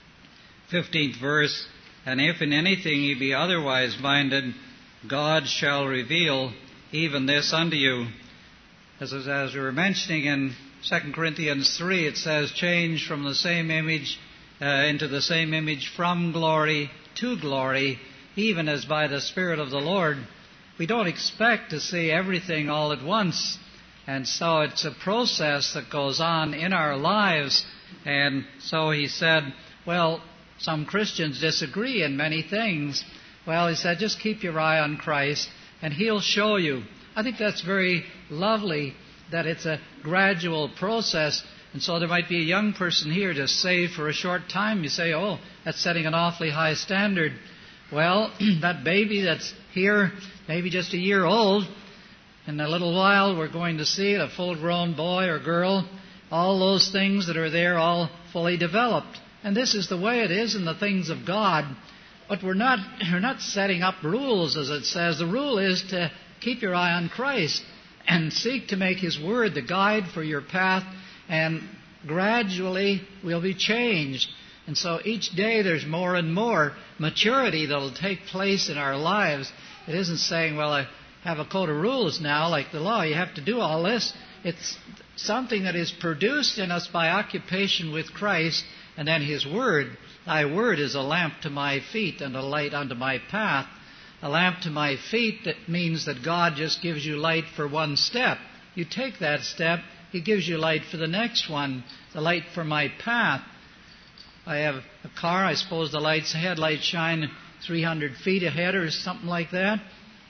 15th verse. "And if in anything ye be otherwise minded, God shall reveal even this unto you." As we were mentioning in 2 Corinthians 3, it says, "Change from the same image into the same image from glory to glory, even as by the Spirit of the Lord." We don't expect to see everything all at once. And so it's a process that goes on in our lives. And so he said, well, some Christians disagree in many things. Well, he said, just keep your eye on Christ and He'll show you. I think that's very lovely that it's a gradual process. And so there might be a young person here just saved for a short time. You say, oh, that's setting an awfully high standard. Well, that baby that's here, maybe just a year old, in a little while we're going to see a full-grown boy or girl, all those things that are there all fully developed. And this is the way it is in the things of God. But we're not setting up rules, as it says. The rule is to keep your eye on Christ and seek to make His Word the guide for your path, and gradually we'll be changed. And so each day there's more and more maturity that will take place in our lives. It isn't saying, well, I have a code of rules now, like the law. You have to do all this. It's something that is produced in us by occupation with Christ, and then His Word. Thy Word is a lamp to my feet and a light unto my path. A lamp to my feet, that means that God just gives you light for one step. You take that step, He gives you light for the next one, the light for my path. I have a car, I suppose the headlights shine 300 feet ahead or something like that.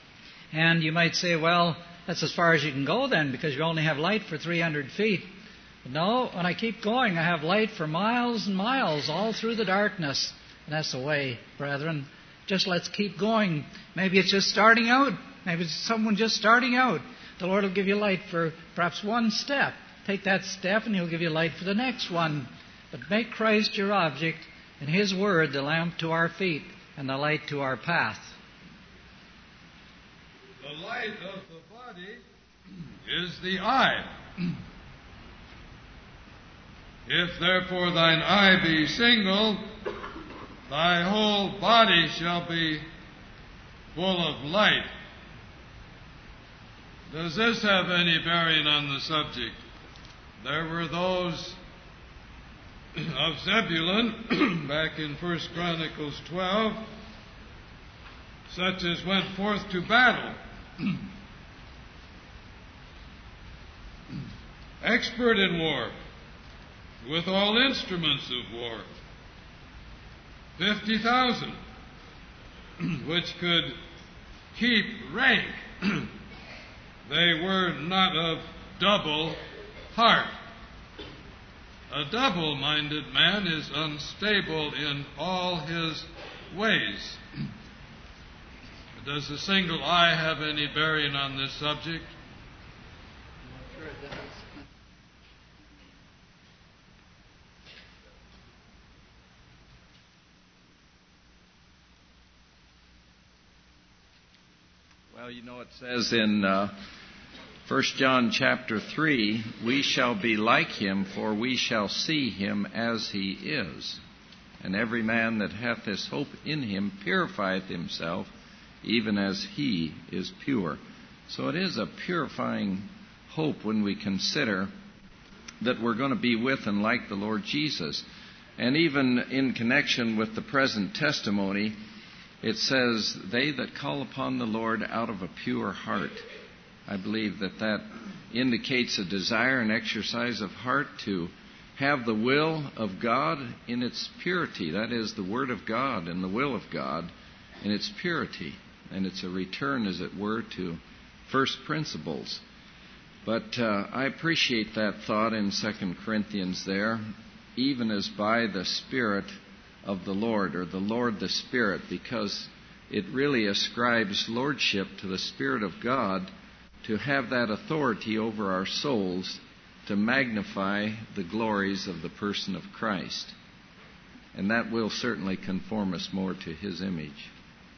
And you might say, well, that's as far as you can go then, because you only have light for 300 feet. But no, when I keep going, I have light for miles and miles all through the darkness. And that's the way, brethren. Just let's keep going. Maybe it's just starting out. Maybe it's someone just starting out. The Lord will give you light for perhaps one step. Take that step and He'll give you light for the next one. But make Christ your object and His Word the lamp to our feet and the light to our path. The light of the body is the eye. If therefore thine eye be single, thy whole body shall be full of light. Does this have any bearing on the subject? There were those of Zebulun, back in 1 Chronicles 12, such as went forth to battle, expert in war, with all instruments of war, 50,000, which could keep rank. They were not of double heart. A double-minded man is unstable in all his ways. Does the single eye have any bearing on this subject? Sure it does. Well, you know, it says in 1 John chapter 3, we shall be like Him, for we shall see Him as He is. And every man that hath this hope in Him purifieth himself, even as He is pure. So it is a purifying hope when we consider that we're going to be with and like the Lord Jesus. And even in connection with the present testimony, it says, they that call upon the Lord out of a pure heart. I believe that indicates a desire and exercise of heart to have the will of God in its purity. That is, the Word of God and the will of God in its purity. And it's a return, as it were, to first principles. But I appreciate that thought in 2 Corinthians there, even as by the Spirit of the Lord, or the Lord the Spirit, because it really ascribes lordship to the Spirit of God to have that authority over our souls to magnify the glories of the person of Christ. And that will certainly conform us more to His image.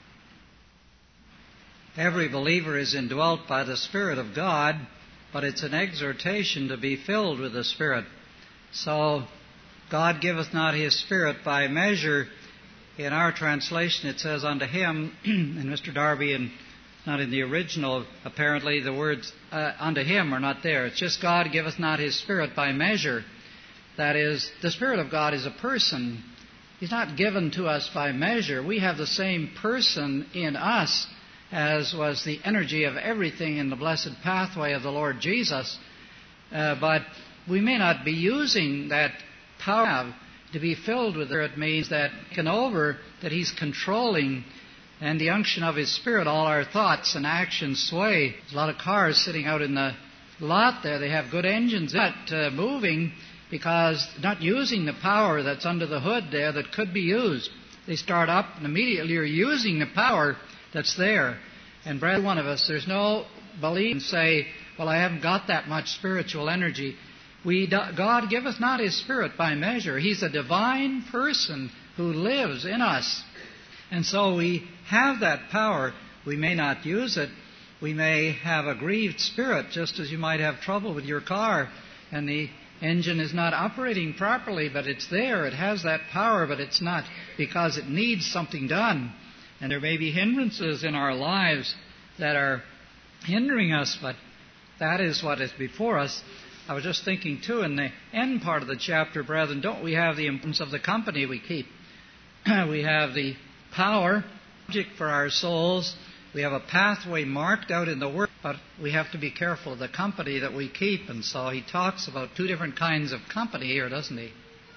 Every believer is indwelt by the Spirit of God, but it's an exhortation to be filled with the Spirit. So, God giveth not His Spirit by measure. In our translation it says unto Him, and Mr. Darby, and not in the original, apparently the words unto Him are not there. It's just God giveth not His Spirit by measure. That is, the Spirit of God is a person. He's not given to us by measure. We have the same person in us as was the energy of everything in the blessed pathway of the Lord Jesus. But we may not be using that power. To be filled with it means that that He's controlling, and the unction of His Spirit, all our thoughts and actions sway. There's a lot of cars sitting out in the lot there. They have good engines, not moving because not using the power that's under the hood there that could be used. They start up and immediately you're using the power that's there. And every one of us, there's no belief and say, well, I haven't got that much spiritual energy. God giveth not His Spirit by measure. He's a divine person who lives in us. And so we have that power. We may not use it. We may have a grieved spirit, just as you might have trouble with your car and the engine is not operating properly, but it's there. It has that power, but it's not because it needs something done. And there may be hindrances in our lives that are hindering us, but that is what is before us. I was just thinking, too, in the end part of the chapter, brethren, don't we have the importance of the company we keep? We have the power, object for our souls. We have a pathway marked out in the Word, but we have to be careful of the company that we keep. And so he talks about two different kinds of company here, doesn't he?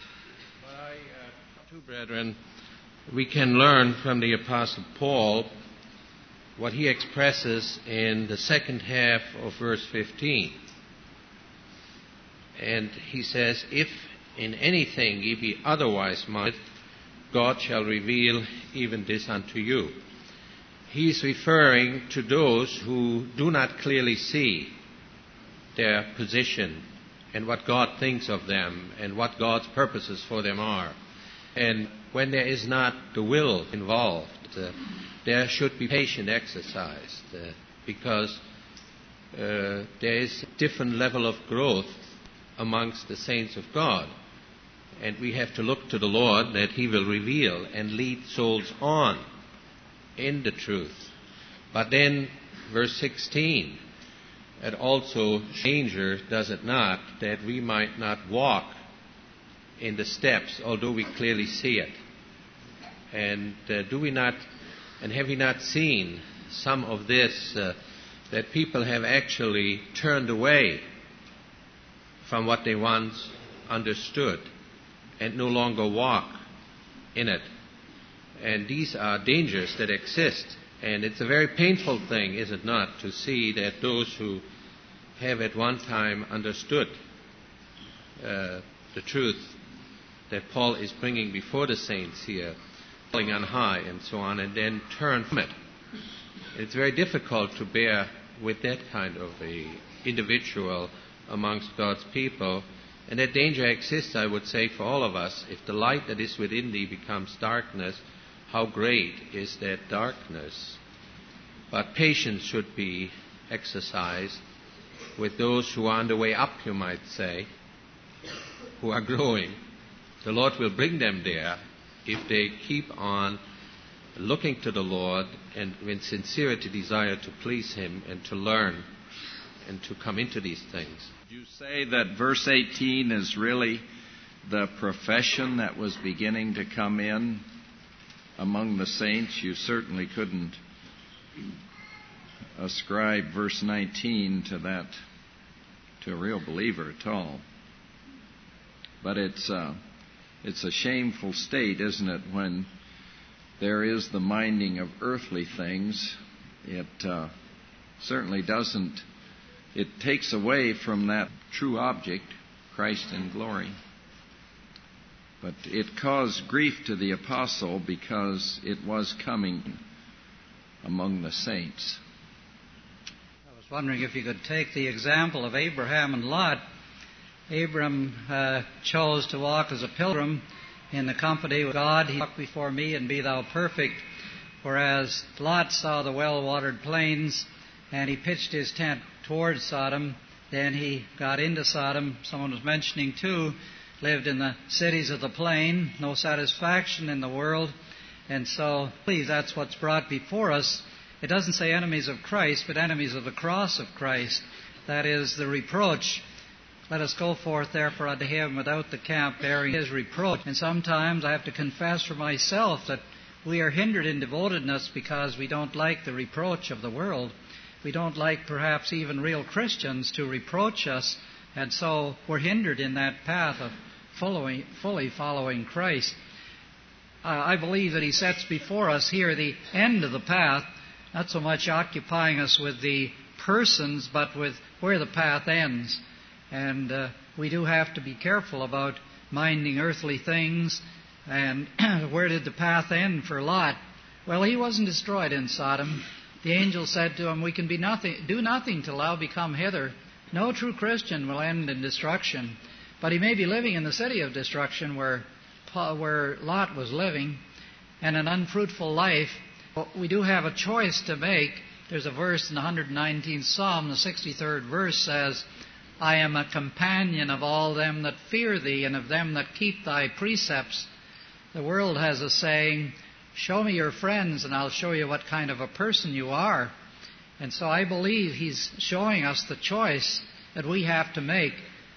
Too, brethren, we can learn from the Apostle Paul what he expresses in the second half of verse 15. And he says, if in anything ye be otherwise minded, God shall reveal even this unto you. He's referring to those who do not clearly see their position and what God thinks of them and what God's purposes for them are. And when there is not the will involved, there should be patient exercised because there is a different level of growth amongst the saints of God. And we have to look to the Lord that He will reveal and lead souls on in the truth. But then, verse 16, and also danger, does it not, that we might not walk in the steps, although we clearly see it. And have we not seen some of this, that people have actually turned away from what they once understood and no longer walk in it. And these are dangers that exist. And it's a very painful thing, is it not, to see that those who have at one time understood the truth that Paul is bringing before the saints here, falling on high and so on, and then turn from it. It's very difficult to bear with that kind of a individual amongst God's people. And that danger exists, I would say, for all of us. If the light that is within thee becomes darkness, how great is that darkness? But patience should be exercised with those who are on the way up, you might say, who are growing. The Lord will bring them there if they keep on looking to the Lord and with sincerity desire to please Him and to learn and to come into these things. Would you say that verse 18 is really the profession that was beginning to come in among the saints? You certainly couldn't ascribe verse 19 to that, to a real believer at all. But it's a shameful state, isn't it, when there is the minding of earthly things. It certainly doesn't. It takes away from that true object, Christ in glory. But it caused grief to the apostle because it was coming among the saints. I was wondering if you could take the example of Abraham and Lot. Abram chose to walk as a pilgrim in the company of God. He walk before me and be thou perfect. Whereas Lot saw the well-watered plains and he pitched his tent towards Sodom. Then he got into Sodom. Someone was mentioning too, lived in the cities of the plain, no satisfaction in the world. And so, please, that's what's brought before us. It doesn't say enemies of Christ, but enemies of the cross of Christ. That is the reproach. Let us go forth, therefore, unto him without the camp, bearing his reproach. And sometimes I have to confess for myself that we are hindered in devotedness because we don't like the reproach of the world. We don't like perhaps even real Christians to reproach us, and so we're hindered in that path of fully following Christ. I believe that he sets before us here the end of the path, not so much occupying us with the persons, but with where the path ends. And we do have to be careful about minding earthly things. And where did the path end for Lot? Well, he wasn't destroyed in Sodom. The angel said to him, we can do nothing till thou become hither. No true Christian will end in destruction. But he may be living in the city of destruction where Lot was living, and an unfruitful life. We do have a choice to make. There's a verse in the 119th Psalm, the 63rd verse says, I am a companion of all them that fear thee, and of them that keep thy precepts. The world has a saying, show me your friends and I'll show you what kind of a person you are. And so I believe he's showing us the choice that we have to make,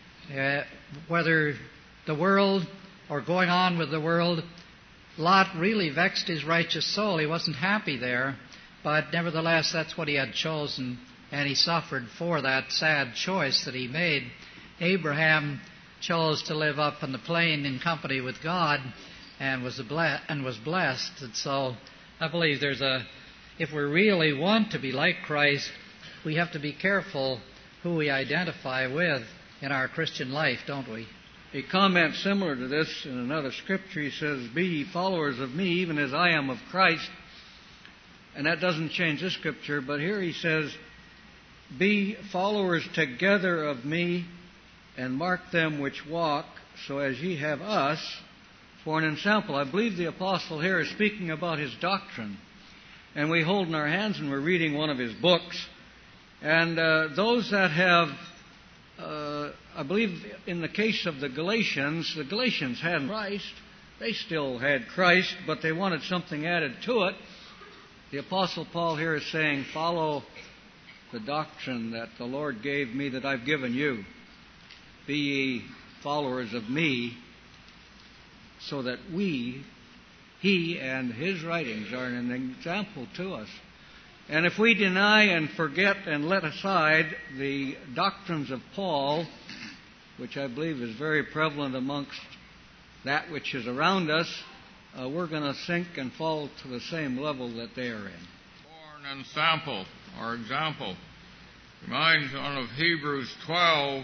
whether the world or going on with the world. Lot really vexed his righteous soul. He wasn't happy there, but nevertheless that's what he had chosen, and he suffered for that sad choice that he made. Abraham chose to live up on the plain in company with God and was blessed. And so I believe if we really want to be like Christ, we have to be careful who we identify with. in our Christian life, don't we? A comment similar to this in another scripture, he says, "Be ye followers of me, even as I am of Christ." And that doesn't change this scripture, but here he says, "Be followers together of me, and mark them which walk, so as ye have us for an ensample." I believe the apostle here is speaking about his doctrine. And we hold in our hands, and we're reading one of his books. And those that have, I believe in the case of the Galatians had Christ. They still had Christ, but they wanted something added to it. The apostle Paul here is saying, follow the doctrine that the Lord gave me, that I've given you. Be ye followers of me, so that he and his writings are an example to us. And if we deny and forget and let aside the doctrines of Paul, which I believe is very prevalent amongst that which is around us, we're going to sink and fall to the same level that they are in. For an ensample or example reminds one of Hebrews 12,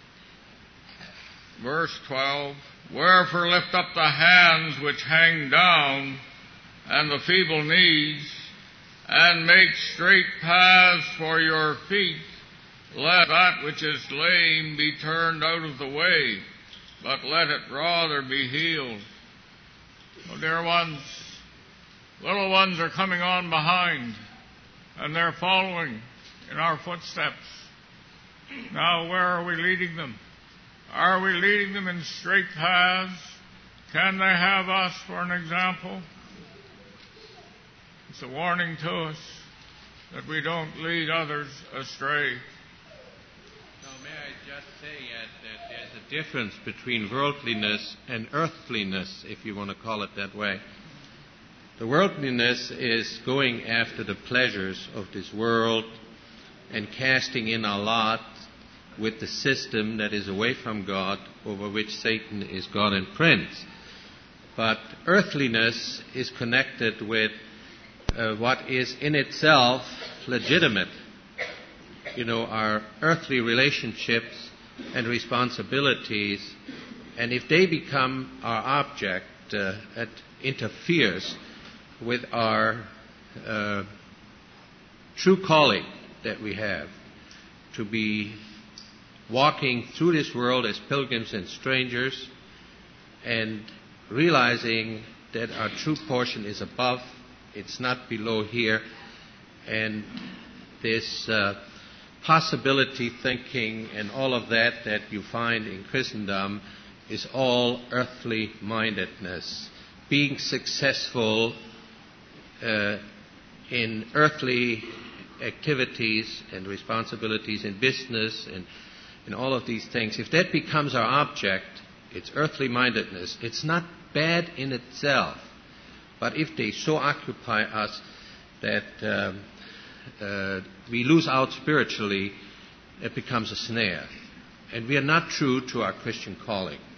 verse 12. "Wherefore lift up the hands which hang down, and the feeble knees, and make straight paths for your feet. Let that which is lame be turned out of the way, but let it rather be healed." Oh, dear ones, little ones are coming on behind, and they're following in our footsteps. Now, where are we leading them? Are we leading them in straight paths? Can they have us for an example? It's a warning to us that we don't lead others astray. Now, may I just say that there's a difference between worldliness and earthliness, if you want to call it that way. The worldliness is going after the pleasures of this world and casting in our lot with the system that is away from God, over which Satan is God and prince. But earthliness is connected with what is in itself legitimate. You know, our earthly relationships and responsibilities, and if they become our object, it interferes with our true calling that we have to be walking through this world as pilgrims and strangers, and realizing that our true portion is above, it's not below here, and this possibility thinking and all of that you find in Christendom is all earthly mindedness. Being successful in earthly activities and responsibilities in business and in all of these things, if that becomes our object, it's earthly mindedness. It's not bad in itself, but if they so occupy us that we lose out spiritually, it becomes a snare. And we are not true to our Christian calling.